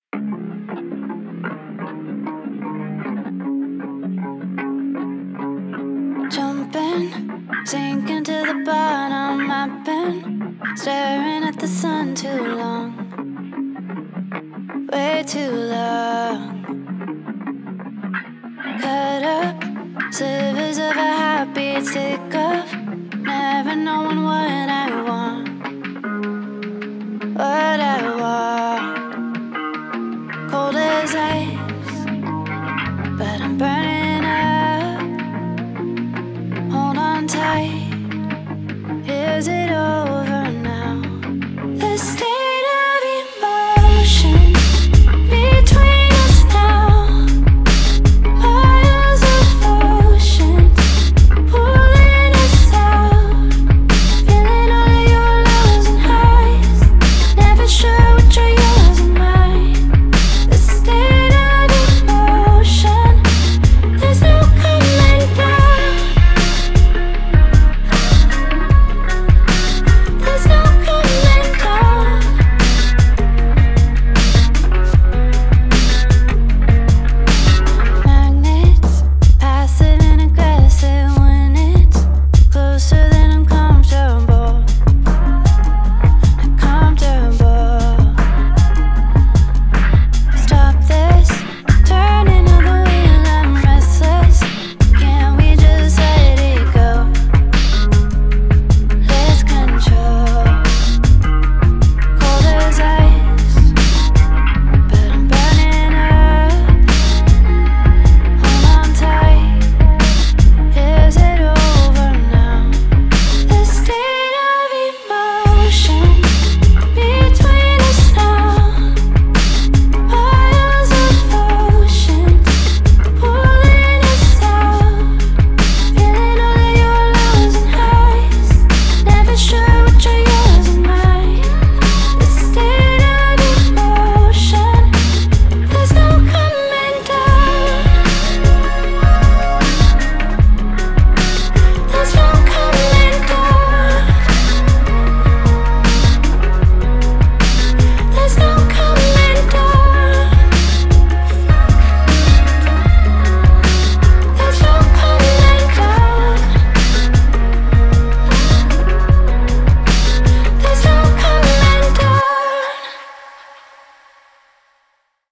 Jumping, sinking to the bottom. I've been staring at the sun too long, way too long. Cut up slivers of a heartbeat, sick of never knowing what I want, what I want. Cold as ice, but I'm burning up. Hold on tight, is it all?